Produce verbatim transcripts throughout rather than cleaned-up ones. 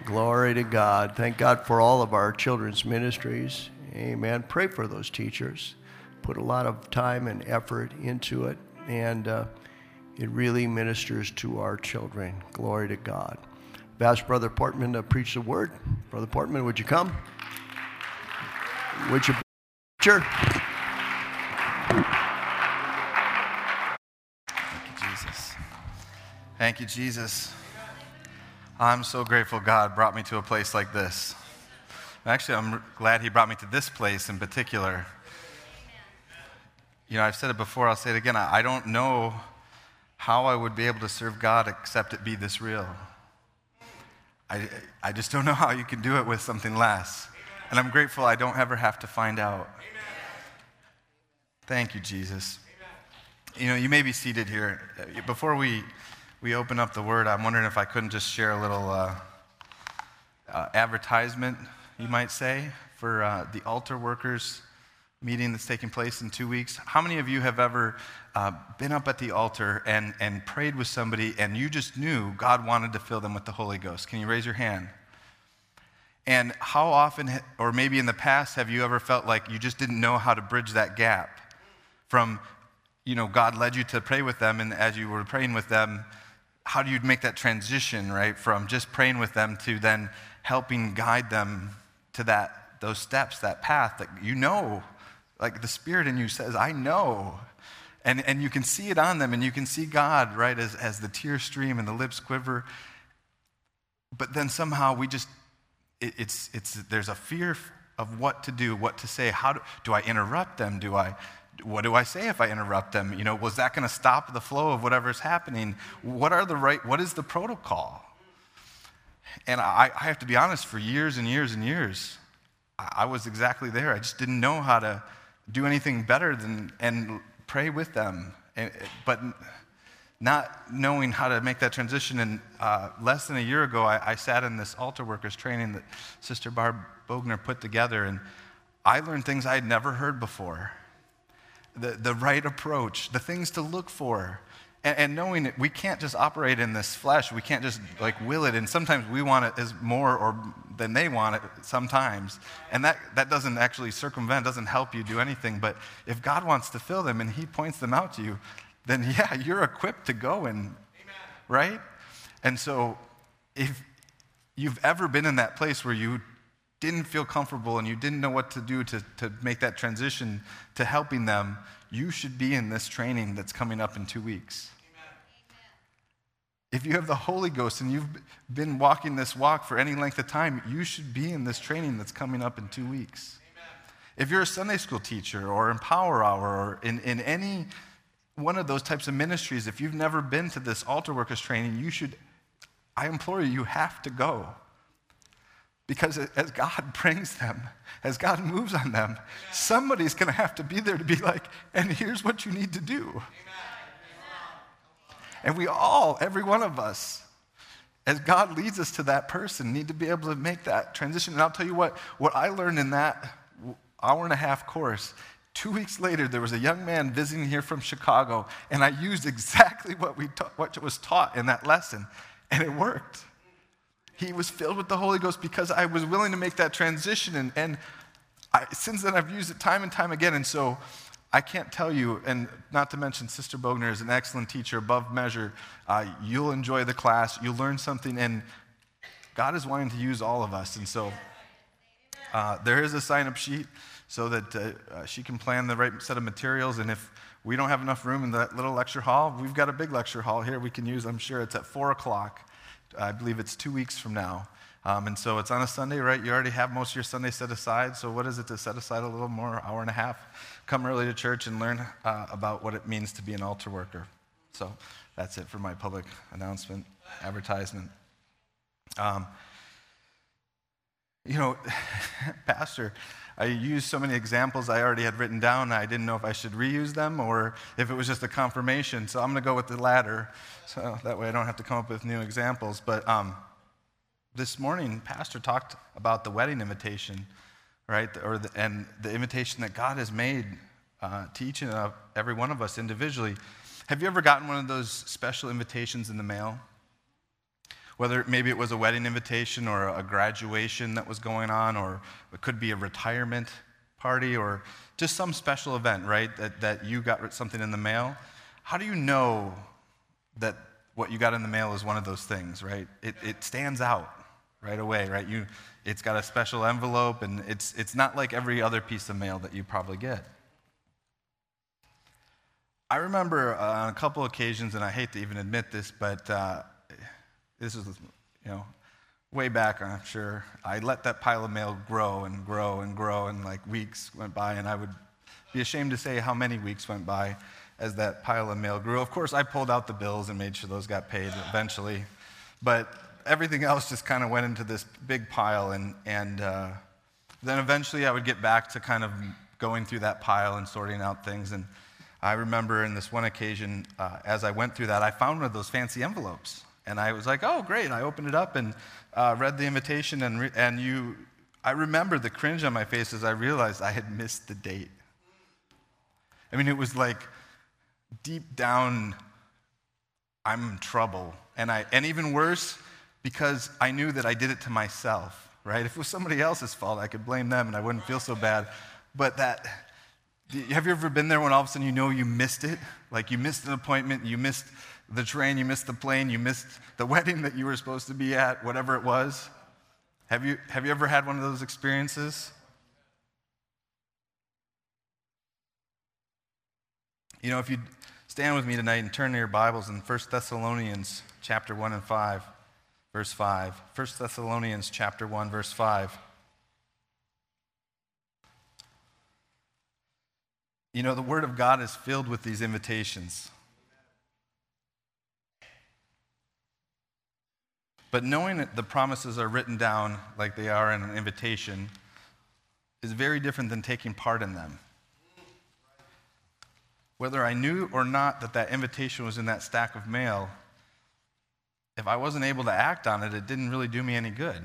Glory to God. Thank God for all of our children's ministries. Amen. Pray for those teachers. Put a lot of time and effort into it, and uh, it really ministers to our children. Glory to God. I've asked Brother Portman to preach the word. Brother Portman, would you come? Would you, preacher? Thank you, Jesus. Thank you, Jesus. I'm so grateful God brought me to a place like this. Actually, I'm glad he brought me to this place in particular. You know, I've said it before, I'll say it again. I don't know how I would be able to serve God except it be this real. I, I just don't know how you can do it with something less. And I'm grateful I don't ever have to find out. Thank you, Jesus. You know, you may be seated here. Before we, we open up the word, I'm wondering if I couldn't just share a little uh, uh, advertisement, you might say, for uh, the altar workers meeting that's taking place in two weeks. How many of you have ever uh, been up at the altar and, and prayed with somebody and you just knew God wanted to fill them with the Holy Ghost? Can you raise your hand? And how often, or maybe in the past, have you ever felt like you just didn't know how to bridge that gap from, you know, God led you to pray with them, and as you were praying with them, how do you make that transition, right, from just praying with them to then helping guide them to that, those steps, that path that you know, like the Spirit in you says, I know. And and you can see it on them, and you can see God, right, as, as the tears stream and the lips quiver. But then somehow we just, it, it's, it's, there's a fear of what to do, what to say. How do, do I interrupt them? Do I, what do I say if I interrupt them? You know, was that going to stop the flow of whatever's happening? What are the right, what is the protocol? And I, I have to be honest, for years and years and years, I, I was exactly there. I just didn't know how to do anything better than and pray with them, and, but not knowing how to make that transition. And uh, less than a year ago, I, I sat in this altar workers training that Sister Barb Bogner put together, and I learned things I had never heard before. The the right approach, the things to look for, and, and knowing that we can't just operate in this flesh. We can't just like will it, and sometimes we want it as more or than they want it sometimes. And that, that doesn't actually circumvent, doesn't help you do anything. But if God wants to fill them and he points them out to you, then yeah, you're equipped to go and, Amen. Right? And so if you've ever been in that place where you didn't feel comfortable and you didn't know what to do to, to make that transition to helping them, you should be in this training that's coming up in two weeks. If you have the Holy Ghost and you've been walking this walk for any length of time, you should be in this training that's coming up in two weeks. Amen. If you're a Sunday school teacher or in Power Hour or in, in any one of those types of ministries, if you've never been to this altar workers training, you should, I implore you, you have to go. Because as God brings them, as God moves on them, Amen. Somebody's going to have to be there to be like, and here's what you need to do. Amen. And we all, every one of us, as God leads us to that person, need to be able to make that transition. And I'll tell you what, what I learned in that hour and a half course, two weeks later, there was a young man visiting here from Chicago, and I used exactly what we ta- what was taught in that lesson, and it worked. He was filled with the Holy Ghost because I was willing to make that transition, and, and I, since then I've used it time and time again, and so I can't tell you, and not to mention Sister Bogner is an excellent teacher, above measure. Uh, you'll enjoy the class. You'll learn something, and God is wanting to use all of us. And so uh, there is a sign-up sheet so that uh, uh, she can plan the right set of materials. And if we don't have enough room in that little lecture hall, we've got a big lecture hall here we can use. I'm sure it's at four o'clock. I believe it's two weeks from now. Um, and so it's on a Sunday, right? You already have most of your Sunday set aside. So what is it to set aside a little more, hour and a half? Come early to church and learn uh, about what it means to be an altar worker. So that's it for my public announcement, advertisement. Um, you know, Pastor, I used so many examples I already had written down. I didn't know if I should reuse them or if it was just a confirmation. So I'm going to go with the latter. So that way I don't have to come up with new examples. But um, this morning, Pastor talked about the wedding invitation, right? Or the, and the invitation that God has made uh, to each and every one of us individually. Have you ever gotten one of those special invitations in the mail Whether maybe it was a wedding invitation or a graduation that was going on, or it could be a retirement party or just some special event, right, that, that you got something in the mail. How do you know that what you got in the mail is one of those things, right? It, it stands out right away, right? You, it's got a special envelope, and it's, it's not like every other piece of mail that you probably get. I remember uh, on a couple occasions, and I hate to even admit this, but uh, this is, you know, way back, I'm sure, I let that pile of mail grow and grow and grow, and like weeks went by, and I would be ashamed to say how many weeks went by as that pile of mail grew. Of course, I pulled out the bills and made sure those got paid eventually, but everything else just kind of went into this big pile, and, and uh, then eventually I would get back to kind of going through that pile and sorting out things. And I remember in this one occasion, uh, as I went through that, I found one of those fancy envelopes. And I was like, oh, great. I opened it up and uh, read the invitation, and, re- and you, I remember the cringe on my face as I realized I had missed the date. I mean, it was like deep down, I'm in trouble. And, I, and even worse, because I knew that I did it to myself, right? If it was somebody else's fault, I could blame them and I wouldn't feel so bad. But that, have you ever been there when all of a sudden you know you missed it? Like you missed an appointment, you missed the train, you missed the plane, you missed the wedding that you were supposed to be at, whatever it was. Have you, have you ever had one of those experiences? You know, if you stand with me tonight and turn to your Bibles in First Thessalonians chapter one and five, verse five. First Thessalonians chapter one, verse five. You know, the Word of God is filled with these invitations. But knowing that the promises are written down like they are in an invitation is very different than taking part in them. Whether I knew or not that that invitation was in that stack of mail, if I wasn't able to act on it, it didn't really do me any good.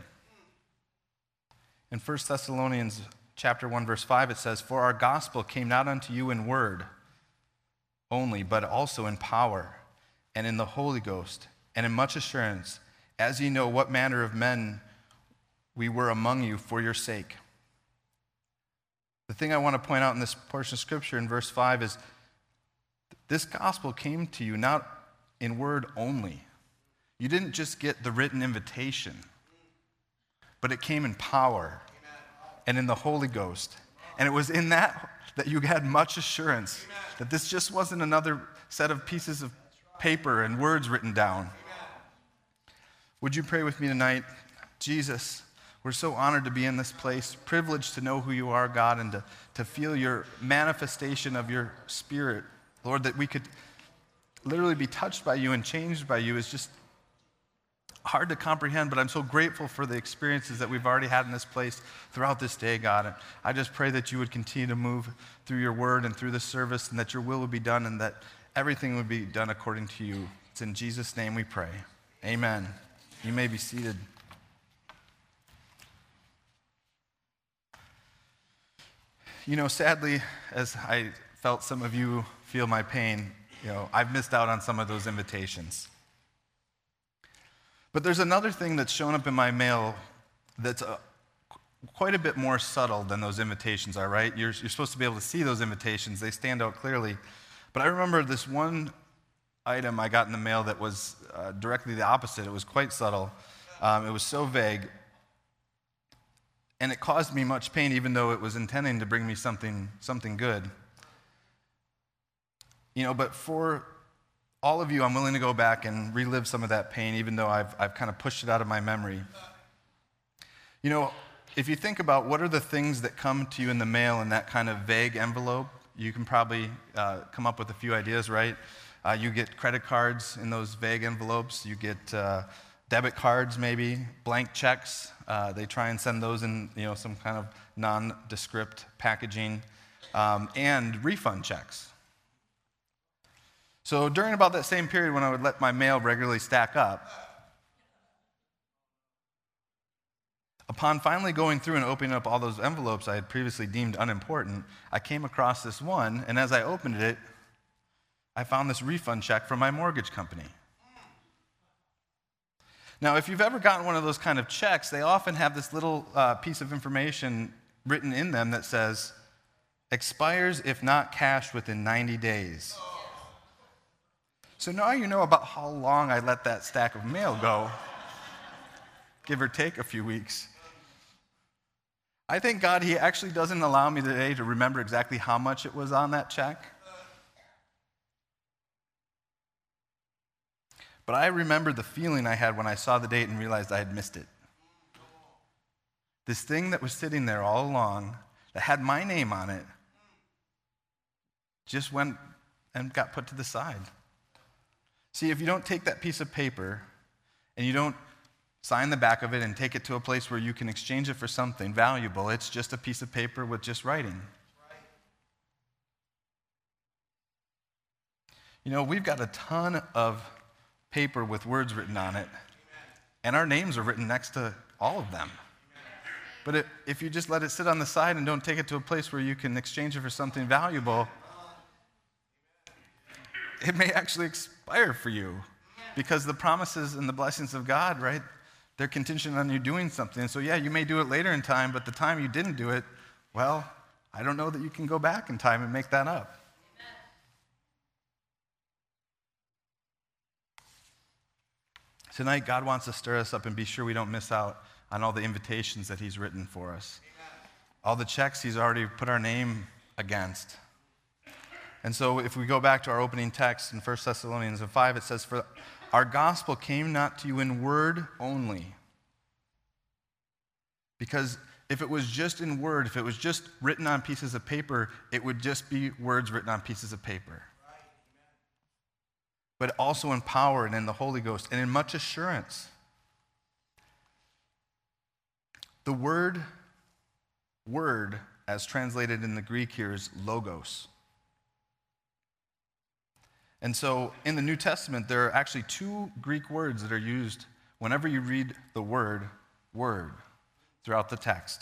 In First Thessalonians chapter one, verse five, it says, "For our gospel came not unto you in word only, but also in power, and in the Holy Ghost, and in much assurance, as ye know what manner of men we were among you for your sake." The thing I want to point out in this portion of Scripture in verse five is this gospel came to you not in word only. You didn't just get the written invitation, but it came in power and in the Holy Ghost. And it was in that that you had much assurance that this just wasn't another set of pieces of paper and words written down. Would you pray with me tonight? Jesus, we're so honored to be in this place, privileged to know who you are, God, and to, to feel your manifestation of your Spirit. Lord, that we could literally be touched by you and changed by you is just hard to comprehend, but I'm so grateful for the experiences that we've already had in this place throughout this day, God. And I just pray that you would continue to move through your word and through this service, and that your will would be done, and that everything would be done according to you. It's in Jesus' name we pray. Amen. You may be seated. You know, sadly, as I felt some of you feel my pain, you know, I've missed out on some of those invitations. But there's another thing that's shown up in my mail that's a, quite a bit more subtle than those invitations are, right? You're, you're supposed to be able to see those invitations. They stand out clearly. But I remember this one item I got in the mail that was uh, directly the opposite. It was quite subtle. Um, it was so vague. And it caused me much pain, even though it was intending to bring me something, something good. You know, but for all of you, I'm willing to go back and relive some of that pain, even though I've, I've kind of pushed it out of my memory. You know, if you think about what are the things that come to you in the mail in that kind of vague envelope, you can probably uh, come up with a few ideas, right? Uh, you get credit cards in those vague envelopes. You get uh, debit cards, maybe, blank checks. Uh, they try and send those in, you know, some kind of nondescript packaging, um, and refund checks. So during about that same period when I would let my mail regularly stack up, upon finally going through and opening up all those envelopes I had previously deemed unimportant, I came across this one, and as I opened it, I found this refund check from my mortgage company. Now, if you've ever gotten one of those kind of checks, they often have this little uh, piece of information written in them that says, expires if not cashed within ninety days. So now you know about how long I let that stack of mail go, give or take a few weeks. I thank God he actually doesn't allow me today to remember exactly how much it was on that check. But I remember the feeling I had when I saw the date and realized I had missed it. This thing that was sitting there all along, that had my name on it, just went and got put to the side. See, if you don't take that piece of paper and you don't sign the back of it and take it to a place where you can exchange it for something valuable, it's just a piece of paper with just writing. You know, we've got a ton of paper with words written on it, and our names are written next to all of them. But it, if you just let it sit on the side and don't take it to a place where you can exchange it for something valuable, it may actually expire for you, because the promises and the blessings of God, right, they're contingent on you doing something. So yeah, you may do it later in time, but the time you didn't do it, well, I don't know that you can go back in time and make that up. Tonight, God wants to stir us up and be sure we don't miss out on all the invitations that he's written for us. All the checks he's already put our name against. And so if we go back to our opening text in First Thessalonians five, it says, "For our gospel came not to you in word only." Because if it was just in word, if it was just written on pieces of paper, it would just be words written on pieces of paper. But also in power and in the Holy Ghost and in much assurance. The word, word, as translated in the Greek here, is logos. And so in the New Testament, there are actually two Greek words that are used whenever you read the word, word, throughout the text.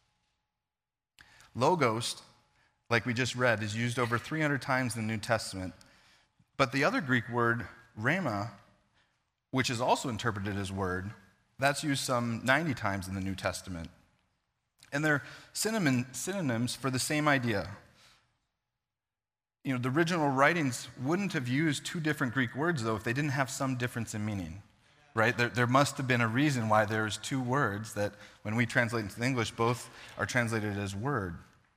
Logos, like we just read, is used over three hundred times in the New Testament. But the other Greek word, rhema, which is also interpreted as word, that's used some ninety times in the New Testament. And they're synonyms for the same idea. You know, the original writings wouldn't have used two different Greek words, though, if they didn't have some difference in meaning, right? There, there must have been a reason why there's two words that, when we translate into English, both are translated as word.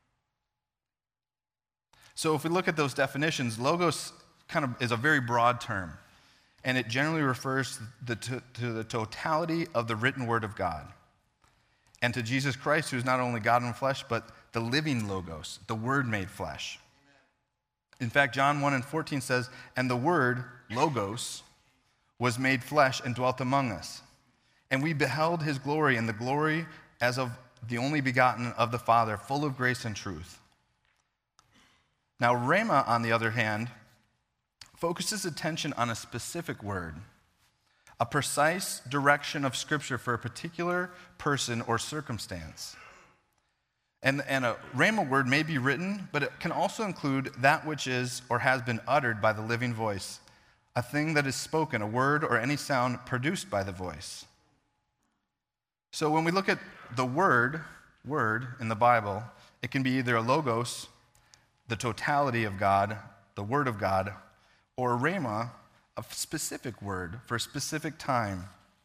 So if we look at those definitions, logos kind of is a very broad term, and it generally refers the, to, to the totality of the written word of God, and to Jesus Christ, who is not only God in flesh, but the living logos, the word made flesh. In fact, John one and fourteen says, "And the word, logos, was made flesh and dwelt among us. And we beheld his glory, and the glory as of the only begotten of the Father, full of grace and truth." Now, rhema, on the other hand, focuses attention on a specific word, a precise direction of Scripture for a particular person or circumstance. And, and a rhema word may be written, but it can also include that which is or has been uttered by the living voice, a thing that is spoken, a word or any sound produced by the voice. So when we look at the word, word in the Bible, it can be either a logos, the totality of God, the word of God, or a rhema, a specific word for a specific time.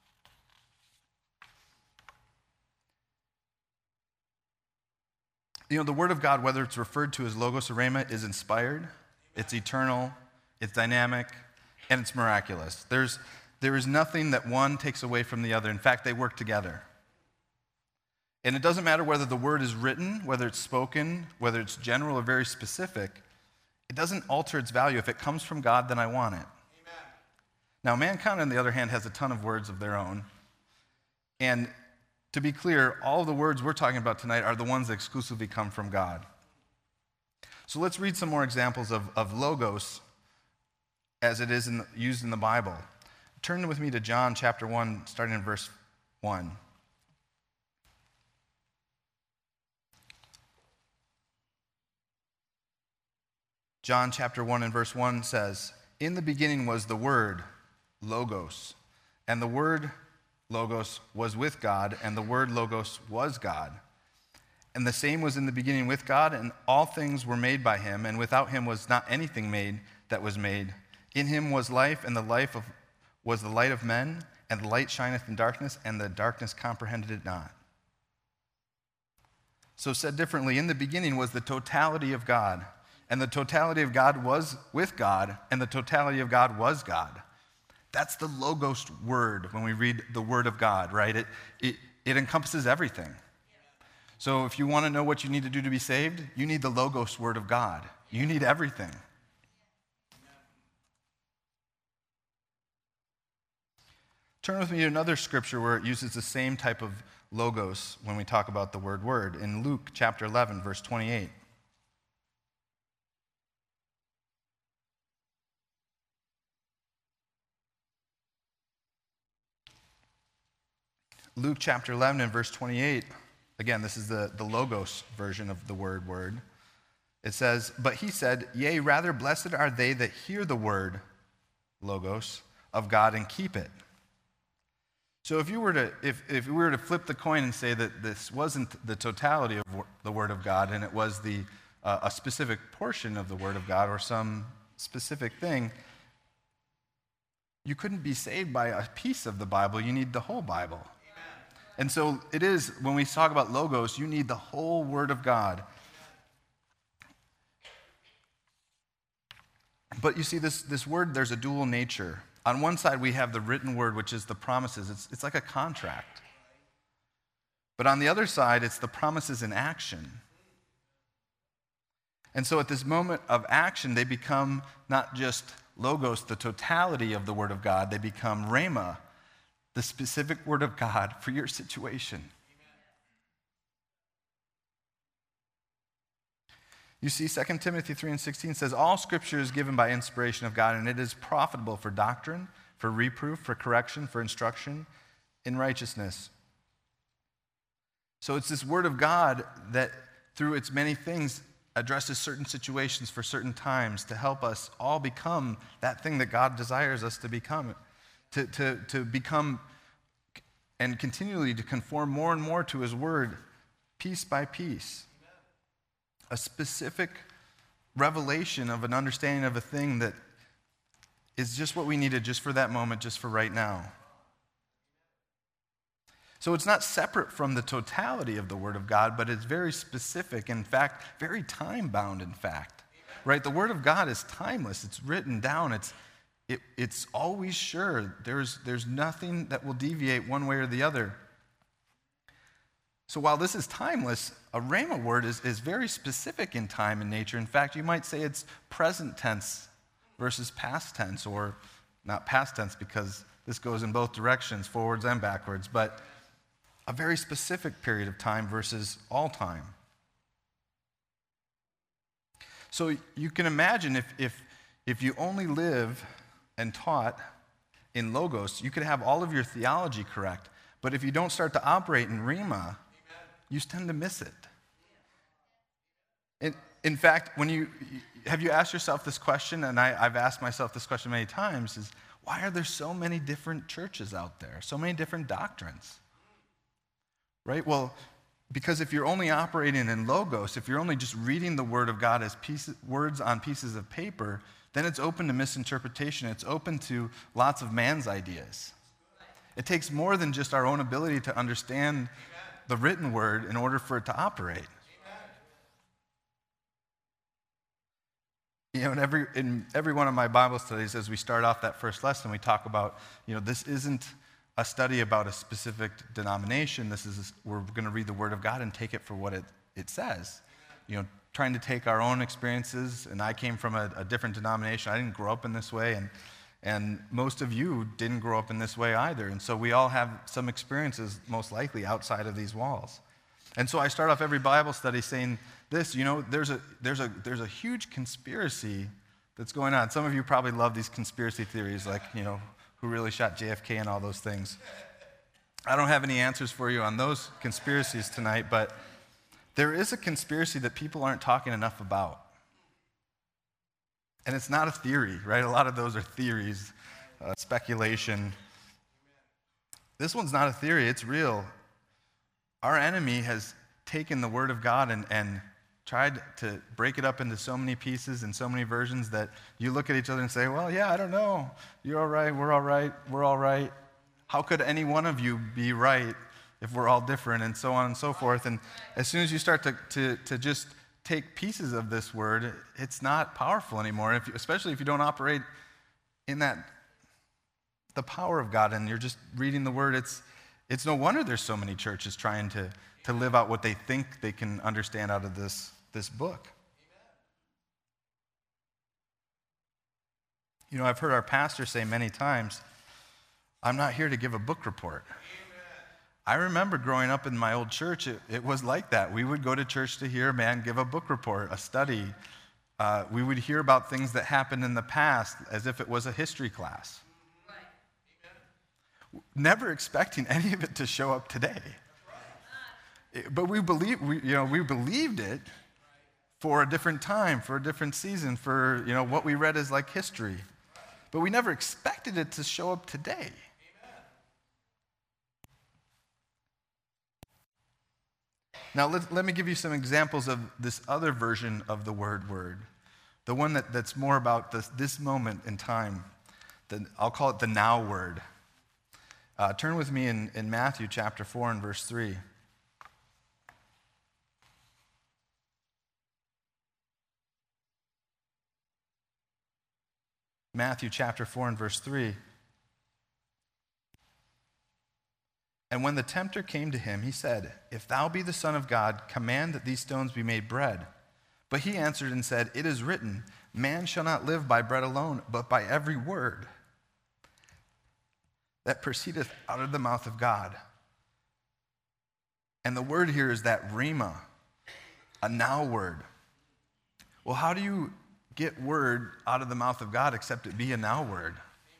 You know, the word of God, whether it's referred to as logos or rhema, is inspired, it's eternal, it's dynamic, and it's miraculous. There's, there is nothing that one takes away from the other. In fact, they work together. And it doesn't matter whether the word is written, whether it's spoken, whether it's general or very specific. It doesn't alter its value. If it comes from God, then I want it. Amen. Now, mankind, on the other hand, has a ton of words of their own. And to be clear, all of the words we're talking about tonight are the ones that exclusively come from God. So let's read some more examples of, of logos as it is in the, used in the Bible. Turn with me to John chapter one, starting in verse one. John chapter one and verse one says, "In the beginning was the Word, logos, and the Word Logos, was with God, and the Word Logos was God. And the same was in the beginning with God, and all things were made by him, and without him was not anything made that was made. In him was life, and the life of, was the light of men, and the light shineth in darkness, and the darkness comprehended it not. So said differently, in the beginning was the totality of God, and the totality of God was with God, and the totality of God was God. That's the Logos word when we read the Word of God, right? It, it, it encompasses everything. So if you want to know what you need to do to be saved, you need the Logos Word of God. You need everything. Turn with me to another scripture where it uses the same type of logos when we talk about the word word. In Luke chapter eleven, verse twenty-eight. Luke chapter eleven and verse twenty-eight. Again, this is the, the Logos version of the word word. It says, but he said, yea, rather blessed are they that hear the word, Logos, of God and keep it. So if you were to if, if we were to flip the coin and say that this wasn't the totality of the Word of God, and it was the uh, a specific portion of the Word of God or some specific thing, you couldn't be saved by a piece of the Bible. You need the whole Bible. And so it is, when we talk about Logos, you need the whole Word of God. But you see, this, this word, there's a dual nature. On one side, we have the written word, which is the promises. It's, it's like a contract. But on the other side, it's the promises in action. And so at this moment of action, they become not just Logos, the totality of the Word of God. They become Rhema, the specific Word of God for your situation. You see, Second Timothy three and sixteen says, all Scripture is given by inspiration of God, and it is profitable for doctrine, for reproof, for correction, for instruction in righteousness. So it's this Word of God that, through its many things, addresses certain situations for certain times to help us all become that thing that God desires us to become. To, to, to become and continually to conform more and more to His Word, piece by piece. A specific revelation of an understanding of a thing that is just what we needed just for that moment, just for right now. So it's not separate from the totality of the Word of God, but it's very specific, in fact, very time-bound, in fact. Right? The Word of God is timeless. It's written down. It's It, it's always sure. There's, there's nothing that will deviate one way or the other. So while this is timeless, a Rhema word is, is very specific in time and nature. In fact, you might say it's present tense versus past tense, or not past tense because this goes in both directions, forwards and backwards, but a very specific period of time versus all time. So you can imagine if, if, if you only live and taught in Logos, you could have all of your theology correct. But if you don't start to operate in Rhema, you tend to miss it. In, in fact, when you have you asked yourself this question, and I, I've asked myself this question many times, is why are there so many different churches out there, so many different doctrines? Right? Well, because if you're only operating in Logos, if you're only just reading the Word of God as pieces, words on pieces of paper, then it's open to misinterpretation. It's open to lots of man's ideas. It takes more than just our own ability to understand the written word in order for it to operate. You know, in every, in every one of my Bible studies, as we start off that first lesson, we talk about, you know, this isn't a study about a specific denomination. This is, we're going to read the Word of God and take it for what it, it says. You know, trying to take our own experiences, and I came from a, a different denomination. I didn't grow up in this way, and and most of you didn't grow up in this way either. And so we all have some experiences, most likely, outside of these walls. And so I start off every Bible study saying this, you know, there's a there's a there's a huge conspiracy that's going on. Some of you probably love these conspiracy theories, like, you know, who really shot J F K and all those things. I don't have any answers for you on those conspiracies tonight, but there is a conspiracy that people aren't talking enough about. And it's not a theory, right? A lot of those are theories, uh, speculation. This one's not a theory, it's real. Our enemy has taken the Word of God and, and tried to break it up into so many pieces and so many versions that you look at each other and say, well, yeah, I don't know. You're all right, we're all right, we're all right. How could any one of you be right if we're all different, and so on and so forth? And as soon as you start to, to, to just take pieces of this word, it's not powerful anymore, if you, especially if you don't operate in that, the power of God, and you're just reading the word. It's, it's no wonder there's so many churches trying to, to live out what they think they can understand out of this, this book. You know, I've heard our pastor say many times, I'm not here to give a book report. I remember growing up in my old church, it, it was like that. We would go to church to hear a man give a book report, a study. Uh, we would hear about things that happened in the past as if it was a history class. Right. Never expecting any of it to show up today. It, but we believe, we, you know, we believed it for a different time, for a different season, for, you know, what we read as like history. But we never expected it to show up today. Now, let, let me give you some examples of this other version of the word word, the one that, that's more about this, this moment in time. The, I'll call it the now word. Uh, turn with me in, in Matthew chapter four and verse three. Matthew chapter four and verse three. And when the tempter came to him, he said, if thou be the Son of God, command that these stones be made bread. But he answered and said, it is written, man shall not live by bread alone, but by every word that proceedeth out of the mouth of God. And the word here is that rhema, a now word. Well, how do you get word out of the mouth of God except it be a now word?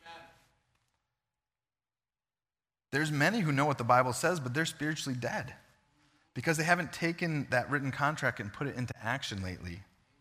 There's many who know what the Bible says, but they're spiritually dead because they haven't taken that written contract and put it into action lately.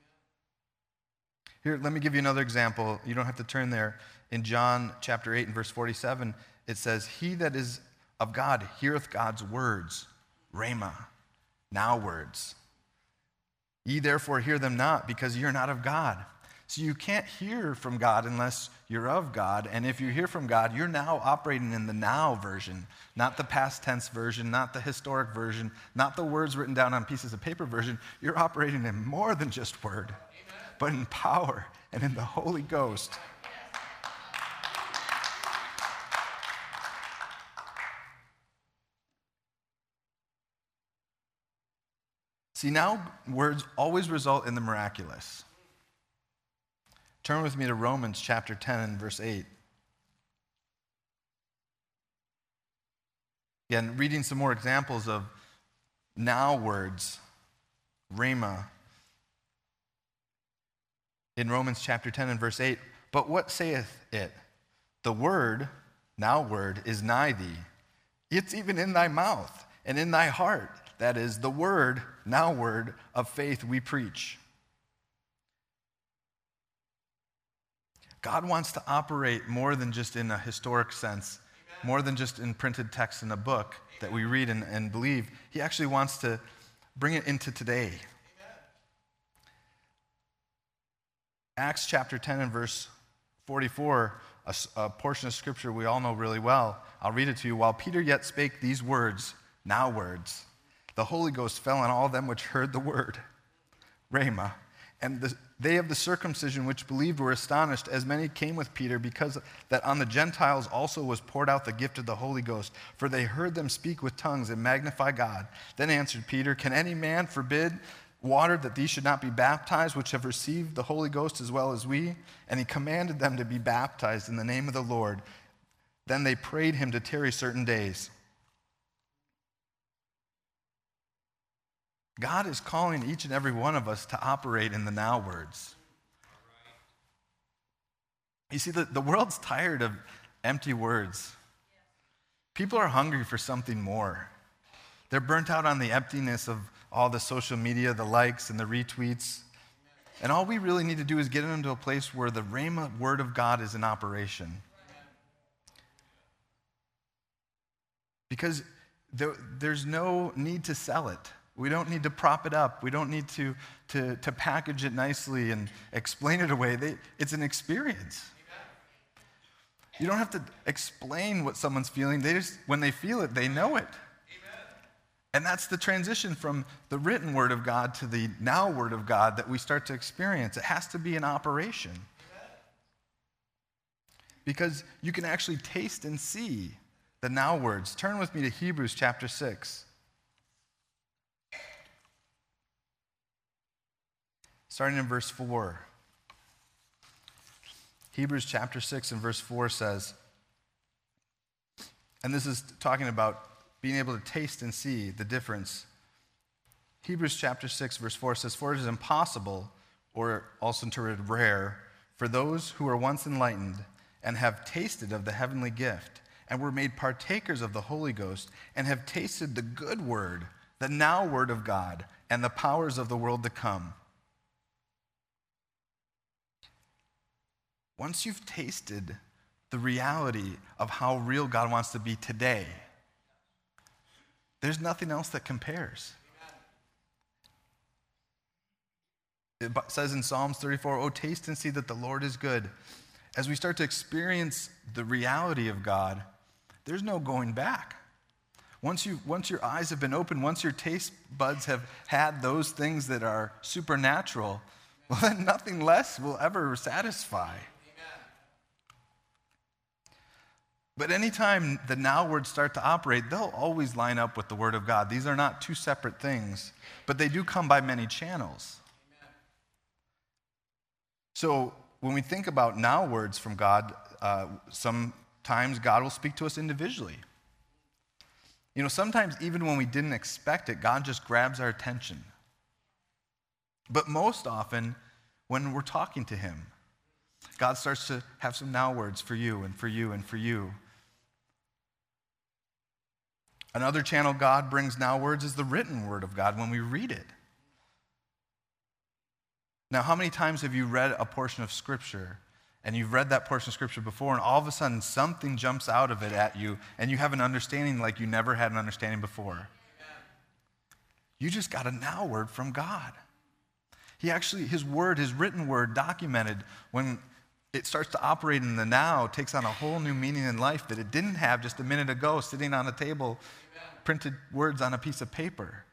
Here, let me give you another example. You don't have to turn there. In John chapter eight and verse forty-seven, it says, he that is of God heareth God's words, rhema, now words. Ye therefore hear them not, because you're not of God. So you can't hear from God unless you're of God. And if you hear from God, you're now operating in the now version, not the past tense version, not the historic version, not the words written down on pieces of paper version. You're operating in more than just word, Amen. But in power and in the Holy Ghost. See, now words always result in the miraculous. Turn with me to Romans chapter ten and verse eight. Again, reading some more examples of now words, rhema. In Romans chapter ten and verse eight, but what saith it? The word, now word, is nigh thee. It's even in thy mouth and in thy heart. That is the word, now word, of faith we preach. God wants to operate more than just in a historic sense, Amen. More than just in printed text in a book Amen. That we read and, and believe. He actually wants to bring it into today. Amen. Acts chapter ten and verse forty-four, a, a portion of scripture we all know really well. I'll read it to you. While Peter yet spake these words, now words, the Holy Ghost fell on all them which heard the word, rhema, and the they of the circumcision which believed were astonished, as many came with Peter, because that on the Gentiles also was poured out the gift of the Holy Ghost. For they heard them speak with tongues and magnify God. Then answered Peter, can any man forbid water that these should not be baptized, which have received the Holy Ghost as well as we? And he commanded them to be baptized in the name of the Lord. Then they prayed him to tarry certain days. God is calling each and every one of us to operate in the now words. You see, the, the world's tired of empty words. People are hungry for something more. They're burnt out on the emptiness of all the social media, the likes and the retweets. And all we really need to do is get into a place where the rhema word of God is in operation. Because there, there's no need to sell it. We don't need to prop it up. We don't need to, to, to package it nicely and explain it away. They, it's an experience. You don't have to explain what someone's feeling. They just, when they feel it, they know it. And that's the transition from the written word of God to the now word of God that we start to experience. It has to be an operation. Because you can actually taste and see the now words. Turn with me to Hebrews chapter six. Starting in verse four. Hebrews chapter six and verse four says, and this is talking about being able to taste and see the difference. Hebrews chapter six verse four says, "For it is impossible," or also interpreted rare, "for those who are once enlightened and have tasted of the heavenly gift and were made partakers of the Holy Ghost and have tasted the good word, the now word of God, and the powers of the world to come." Once you've tasted the reality of how real God wants to be today, there's nothing else that compares. It says in Psalms thirty-four, "Oh, taste and see that the Lord is good." As we start to experience the reality of God, there's no going back. Once you, once your eyes have been opened, once your taste buds have had those things that are supernatural, well, then nothing less will ever satisfy. But anytime the now words start to operate, they'll always line up with the Word of God. These are not two separate things, but they do come by many channels. Amen. So when we think about now words from God, uh, sometimes God will speak to us individually. You know, sometimes even when we didn't expect it, God just grabs our attention. But most often, when we're talking to Him, God starts to have some now words for you and for you and for you. Another channel God brings now words is the written word of God when we read it. Now, how many times have you read a portion of Scripture and you've read that portion of Scripture before and all of a sudden something jumps out of it at you and you have an understanding like you never had an understanding before? You just got a now word from God. He actually, His word, His written word documented when it starts to operate in the now, takes on a whole new meaning in life that it didn't have just a minute ago sitting on a table, Amen. Printed words on a piece of paper. Amen.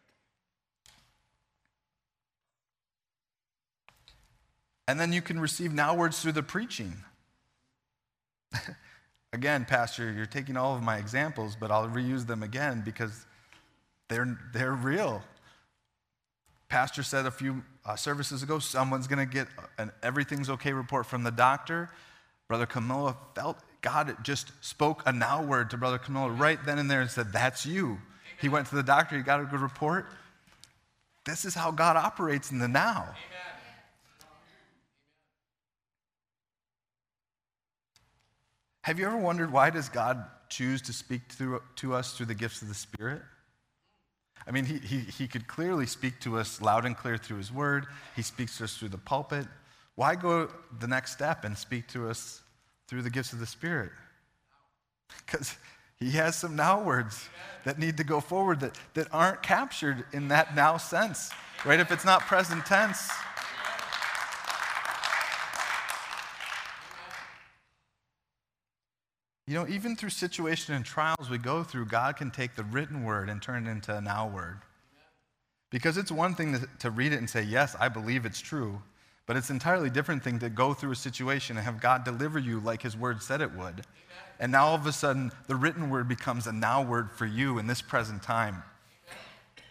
And then you can receive now words through the preaching. Again, Pastor, you're taking all of my examples, but I'll reuse them again because they're, they're real. Pastor said a few uh, services ago, someone's going to get an everything's okay report from the doctor. Brother Camilla felt God just spoke a now word to Brother Camilla right then and there and said, "That's you." He went to the doctor, he got a good report. This is how God operates in the now. Amen. Have you ever wondered why does God choose to speak through, to us through the gifts of the Spirit? I mean, he, he, he could clearly speak to us loud and clear through His word. He speaks to us through the pulpit. Why go the next step and speak to us through the gifts of the Spirit? Because He has some now words that need to go forward that, that aren't captured in that now sense, right? If it's not present tense. You know, even through situation and trials we go through, God can take the written word and turn it into a now word. Because it's one thing to, to read it and say, yes, I believe it's true. But it's an entirely different thing to go through a situation and have God deliver you like His word said it would. Amen. And now all of a sudden, the written word becomes a now word for you in this present time. Amen.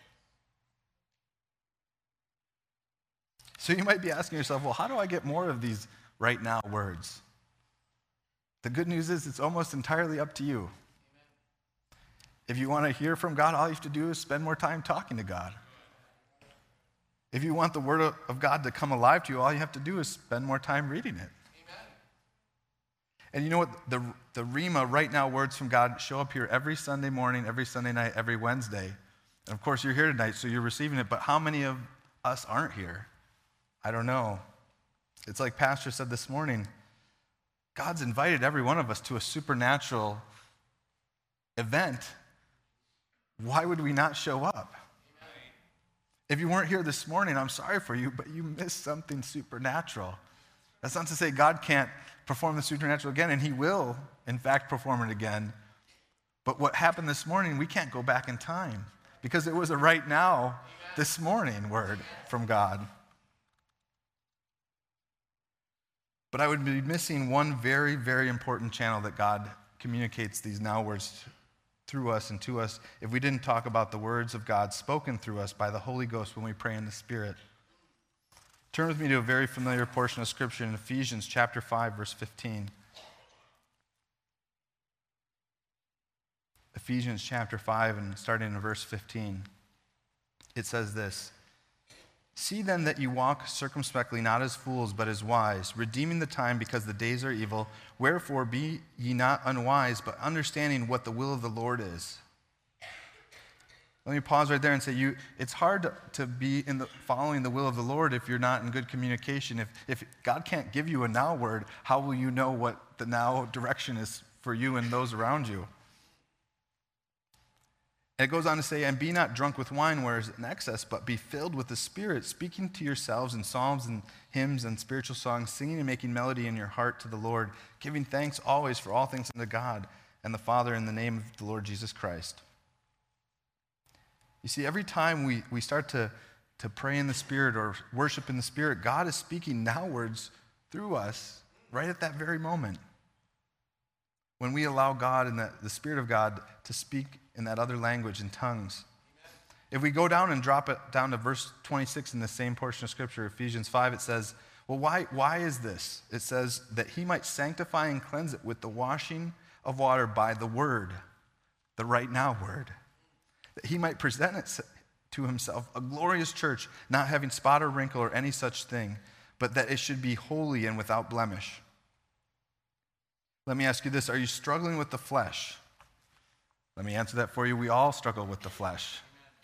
So you might be asking yourself, well, how do I get more of these right now words? The good news is it's almost entirely up to you. Amen. If you want to hear from God, all you have to do is spend more time talking to God. If you want the Word of God to come alive to you, all you have to do is spend more time reading it. Amen. And you know what? The, the Rhema, right now, words from God show up here every Sunday morning, every Sunday night, every Wednesday. And of course, you're here tonight, so you're receiving it. But how many of us aren't here? I don't know. It's like Pastor said this morning. God's invited every one of us to a supernatural event, why would we not show up? If you weren't here this morning, I'm sorry for you, but you missed something supernatural. That's not to say God can't perform the supernatural again, and he will, in fact, perform it again. But what happened this morning, we can't go back in time because it was a right now, this morning word from God. But I would be missing one very, very important channel that God communicates these now words through us and to us if we didn't talk about the words of God spoken through us by the Holy Ghost when we pray in the Spirit. Turn with me to a very familiar portion of Scripture in Ephesians chapter five, verse fifteen. Ephesians chapter five, and starting in verse fifteen, it says this: "See then that you walk circumspectly, not as fools, but as wise, redeeming the time because the days are evil. Wherefore be ye not unwise, but understanding what the will of the Lord is." Let me pause right there and say, you, it's hard to, to be in the, following the will of the Lord if you're not in good communication. If, if God can't give you a now word, how will you know what the now direction is for you and those around you? And it goes on to say, "And be not drunk with wine, where is in excess, but be filled with the Spirit, speaking to yourselves in psalms and hymns and spiritual songs, singing and making melody in your heart to the Lord, giving thanks always for all things unto God and the Father in the name of the Lord Jesus Christ." You see, every time we, we start to, to pray in the Spirit or worship in the Spirit, God is speaking now words through us right at that very moment. When we allow God and the, the Spirit of God to speak in that other language, in tongues. If we go down and drop it down to verse twenty-six in the same portion of Scripture, Ephesians five, it says, well, why, why is this? It says, "That he might sanctify and cleanse it with the washing of water by the word," the right now word. "That he might present it to himself a glorious church, not having spot or wrinkle or any such thing, but that it should be holy and without blemish." Let me ask you this: are you struggling with the flesh? Let me answer that for you. We all struggle with the flesh.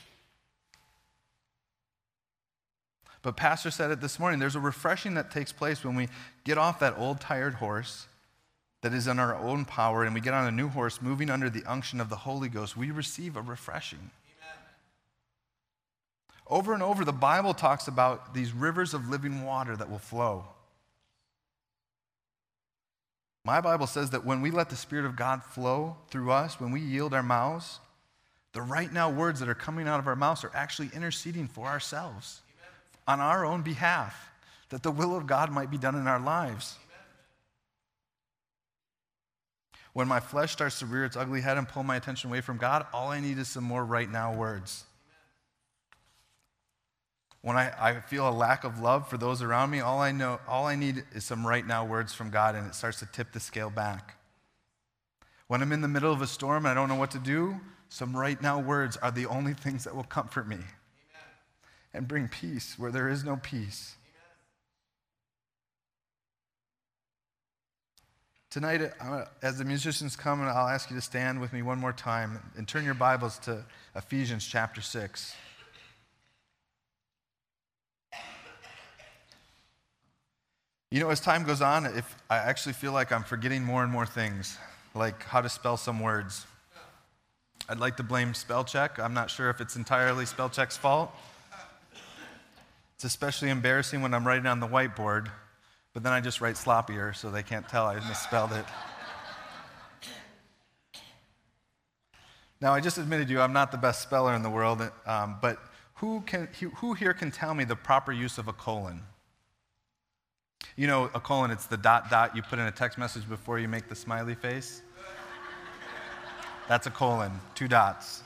But Pastor said it this morning, there's a refreshing that takes place when we get off that old tired horse that is in our own power and we get on a new horse moving under the unction of the Holy Ghost. We receive a refreshing. Amen. Over and over, the Bible talks about these rivers of living water that will flow. My Bible says that when we let the Spirit of God flow through us, when we yield our mouths, the right now words that are coming out of our mouths are actually interceding for ourselves, Amen. On our own behalf, that the will of God might be done in our lives. Amen. When my flesh starts to rear its ugly head and pull my attention away from God, all I need is some more right now words. When I, I feel a lack of love for those around me, all I know, all I need is some right now words from God, and it starts to tip the scale back. When I'm in the middle of a storm and I don't know what to do, some right now words are the only things that will comfort me. Amen. And bring peace where there is no peace. Amen. Tonight, uh, as the musicians come, I'll ask you to stand with me one more time and turn your Bibles to Ephesians chapter six. You know, as time goes on, if I actually feel like I'm forgetting more and more things, like how to spell some words. I'd like to blame spell check. I'm not sure if it's entirely spell check's fault. It's especially embarrassing when I'm writing on the whiteboard, but then I just write sloppier so they can't tell I misspelled it. Now, I just admitted to you I'm not the best speller in the world, um, but who can who here can tell me the proper use of a colon? You know, a colon, it's the dot, dot you put in a text message before you make the smiley face. That's a colon, two dots.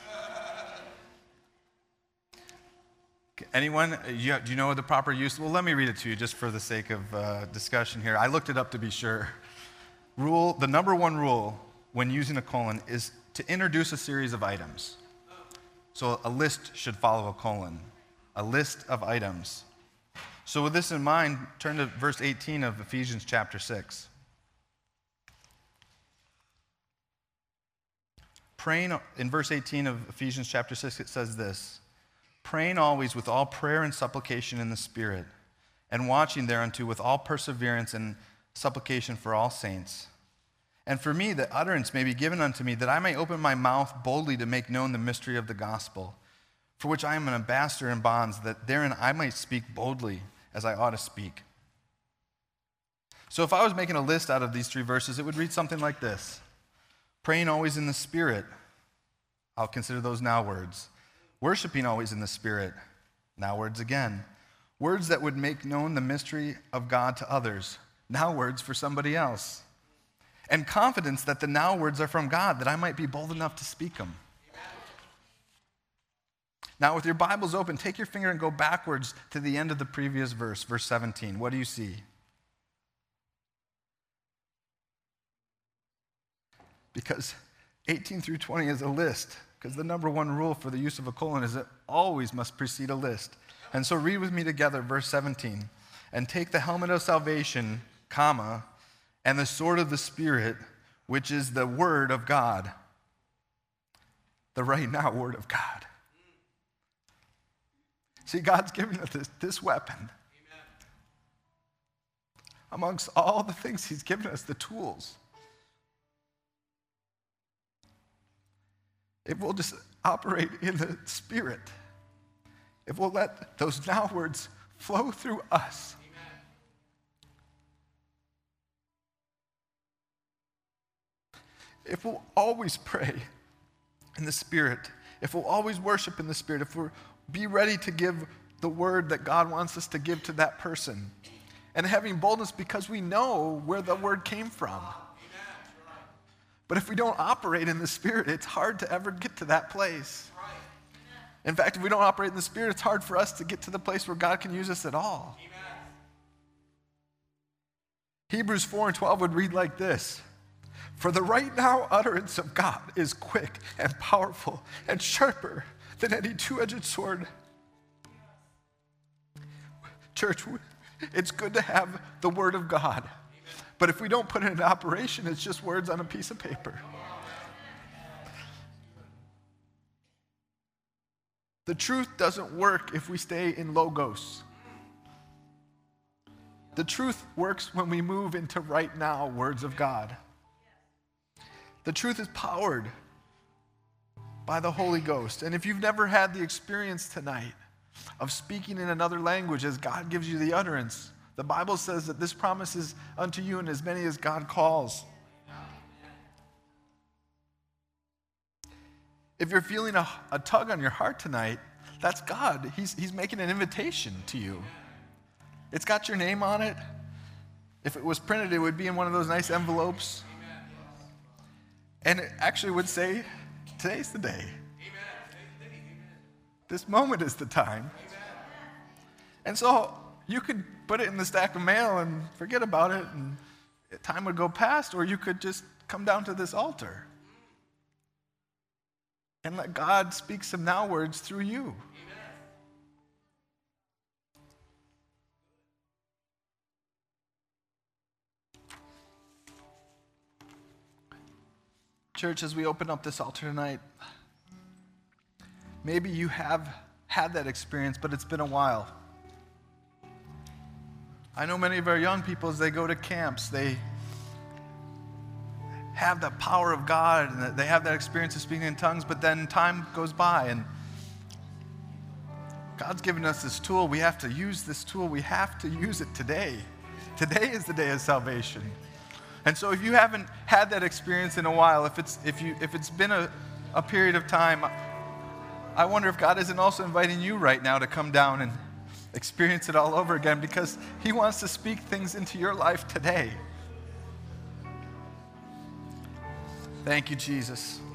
Anyone, do you know the proper use? Well, let me read it to you just for the sake of uh, discussion here. I looked it up to be sure. Rule, the number one rule when using a colon is to introduce a series of items. So a list should follow a colon, a list of items. So with this in mind, turn to verse eighteen of Ephesians chapter six. Praying, in verse eighteen of Ephesians chapter six, it says this: "Praying always with all prayer and supplication in the Spirit, and watching thereunto with all perseverance and supplication for all saints. And for me, that utterance may be given unto me, that I may open my mouth boldly to make known the mystery of the gospel, for which I am an ambassador in bonds, that therein I might speak boldly as I ought to speak. So if I was making a list out of these three verses, it would read something like this. Praying always in the Spirit. I'll consider those now words. Worshiping always in the Spirit. Now words again. Words that would make known the mystery of God to others. Now words for somebody else. And confidence that the now words are from God, that I might be bold enough to speak them. Amen. Now with your Bibles open, take your finger and go backwards to the end of the previous verse, verse seventeen. What do you see? Because eighteen through twenty is a list, because the number one rule for the use of a colon is it always must precede a list. And so read with me together, verse seventeen. And take the helmet of salvation, comma, and the sword of the Spirit, which is the word of God. The right now word of God. See, God's given us this, this weapon. Amen. Amongst all the things he's given us, the tools. If we'll just operate in the Spirit, if we'll let those now words flow through us, if we'll always pray in the Spirit, if we'll always worship in the Spirit, if we'll be ready to give the word that God wants us to give to that person, and having boldness because we know where the word came from. But if we don't operate in the Spirit, it's hard to ever get to that place. In fact, if we don't operate in the Spirit, it's hard for us to get to the place where God can use us at all. Hebrews four and twelve would read like this. For the right now utterance of God is quick and powerful and sharper than any two-edged sword. Church, it's good to have the word of God. But if we don't put it into operation, it's just words on a piece of paper. The truth doesn't work if we stay in logos. The truth works when we move into right now words of God. The truth is powered by the Holy Ghost. And if you've never had the experience tonight of speaking in another language as God gives you the utterance, the Bible says that this promise is unto you and as many as God calls. If you're feeling a, a tug on your heart tonight, that's God. He's, he's making an invitation to you. It's got your name on it. If it was printed, it would be in one of those nice envelopes. And it actually would say, today's the day. This moment is the time. And so you could put it in the stack of mail and forget about it, and time would go past, or you could just come down to this altar and let God speak some now words through you. Church, as we open up this altar tonight, maybe you have had that experience, but it's been a while. I know many of our young people, as they go to camps, they have the power of God, and they have that experience of speaking in tongues, but then time goes by, and God's given us this tool. We have to use this tool. We have to use it today. Today is the day of salvation. And so if you haven't had that experience in a while, if it's if you if it's been a, a period of time, I wonder if God isn't also inviting you right now to come down and experience it all over again, because he wants to speak things into your life today. Thank you, Jesus.